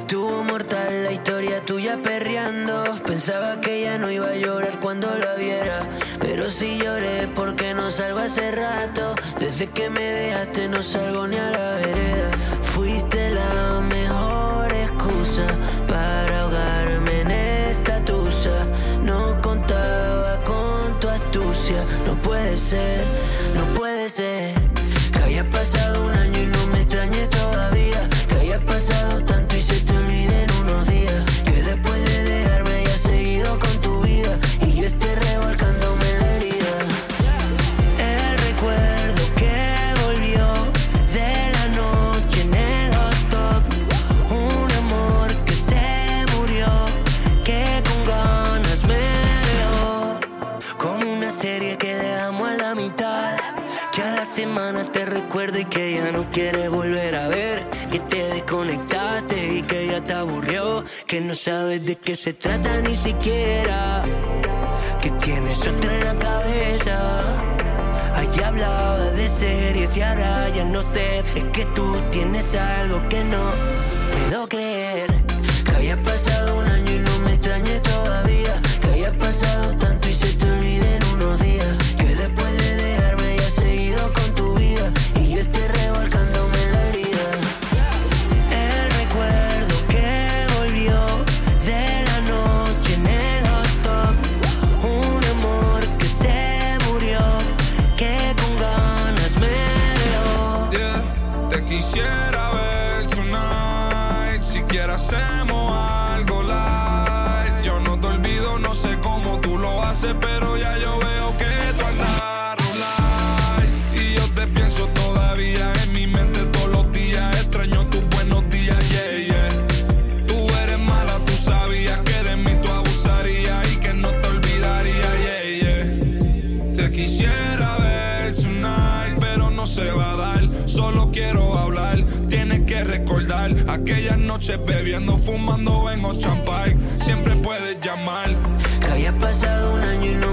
Estuvo mortal la historia tuya perreando. Pensaba que ya no iba a llorar cuando la viera, pero sí lloré porque no salgo hace rato. Desde que me dejaste no salgo ni a la vereda. Fuiste la mejor excusa para ahogarme en esta tusa. No contaba con tu astucia. No puede ser, no puede ser que haya pasado un año y no me extrañes todavía. Que haya pasado tanto y se te olvide en unos días. Que después de dejarme hayas seguido con tu vida y yo esté revolcándome en la herida. El recuerdo que volvió de la noche en el hot tub. Un amor que se murió, que con ganas me dejó. Como una serie que dejamos a la mitad, que a la semana te recuerdo y que ya no quieres volver a ver. Que te desconectaste y que ya te aburrió. Que no sabes de qué se trata ni siquiera. Que tienes otra en la cabeza. Allá hablaba de series y ahora ya no sé. Es que tú tienes algo que no puedo creer. Que haya pasado un año y no me extrañes todavía. Que haya pasado tanto y se te olvide en unos días. Que después de dejarme hayas seguido con tu vida y yo esté revolcándome en la herida. El recuerdo que volvió de la noche en el hot tub. Un amor que se murió, que con ganas me dejó. Yeah, te quisiera ver tonight. Siquiera hacemos algo light. Yo no te olvido, no sé cómo tú lo haces, pero ya yo veo que tú andas light. Y yo te pienso todavía en mi mente todos los días. Extraño tus buenos días, yeah, yeah. Tú eres mala, tú sabías que de mí tú abusarías y que no te olvidaría, yeah, yeah. Te quisiera ver tonight, pero no se va a dar. Solo quiero hablar, tienes que recordar aquellas noches bebiendo, fumando en Ocean Park. Siempre puedes llamar. Que haya pasado un año y no